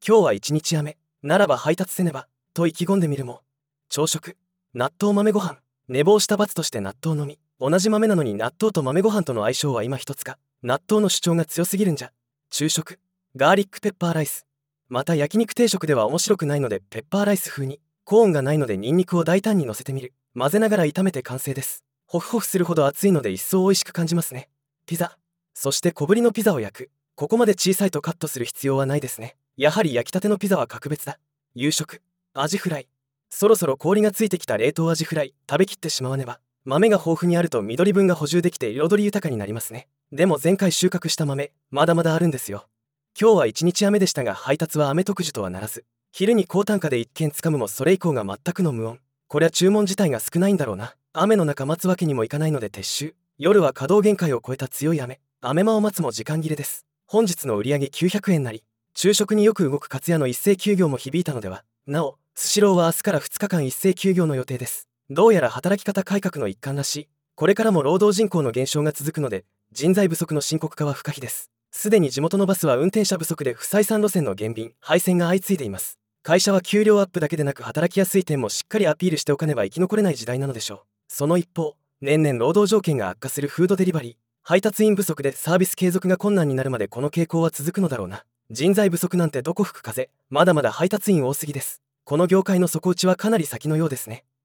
今日は一日雨、ならば配達せねば、と意気込んでみるも、朝食、納豆豆ご飯、寝坊した罰として納豆のみ。同じ豆なのに納豆と豆ご飯との相性は今一つか。納豆の主張が強すぎるんじゃ。昼食、ガーリックペッパーライス。また焼肉定食では面白くないのでペッパーライス風に。コーンがないのでニンニクを大胆に乗せてみる。混ぜながら炒めて完成です。ホフホフするほど熱いので一層美味しく感じますね。ピザ、そして小ぶりのピザを焼く。ここまで小さいとカットする必要はないですね。やはり焼きたてのピザは格別だ。夕食、アジフライ。そろそろ氷がついてきた冷凍アジフライ、食べきってしまわねば。豆が豊富にあると緑分が補充できて彩り豊かになりますね。でも前回収穫した豆、まだまだあるんですよ。今日は一日雨でしたが配達は雨特需とはならず、昼に高単価で一件つかむもそれ以降が全くの無音。こりゃ注文自体が少ないんだろうな。雨の中待つわけにもいかないので撤収。夜は稼働限界を超えた強い雨。雨間を待つも時間切れです。本日の売上900円なり、昼食によく動くカツ屋の一斉休業も響いたのでは。なお、スシローは明日から2日間一斉休業の予定です。どうやら働き方改革の一環らしい。これからも労働人口の減少が続くので、人材不足の深刻化は不可避です。すでに地元のバスは運転者不足で不採算路線の減便、廃線が相次いでいます。会社は給料アップだけでなく働きやすい点もしっかりアピールしておかねば生き残れない時代なのでしょう。その一方、年々労働条件が悪化するフードデリバリー、配達員不足でサービス継続が困難になるまでこの傾向は続くのだろうな。人材不足なんてどこ吹く風、まだまだ配達員多すぎです。この業界の底打ちはかなり先のようですね。